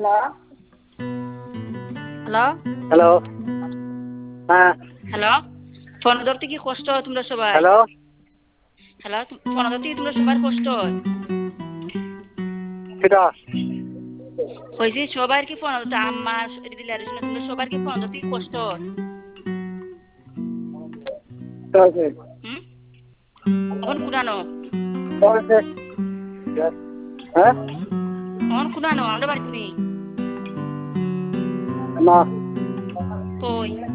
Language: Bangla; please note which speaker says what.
Speaker 1: Hello
Speaker 2: hello. হ্যাঁ।
Speaker 1: হ্যালো ফোন ধরতে কি কষ্ট হয় তোমরা সবাই?
Speaker 2: হ্যালো।
Speaker 1: হ্যালো ফোন ধরতে কি তোমরা সবার কষ্ট হয়?
Speaker 2: কেটা?
Speaker 1: কইছি সবার কি ফোন ধরতে আম্মা দিদিলার তোমরা সবার কি ফোন ধরতে কি কষ্ট হয়?
Speaker 2: কেটা হইছে?
Speaker 1: হুম এখন কুনানো
Speaker 2: কেটা হইছে? হ্যাঁ?
Speaker 1: এখন কুনানো আমরা বাড়িতে নেই
Speaker 2: না।
Speaker 1: কই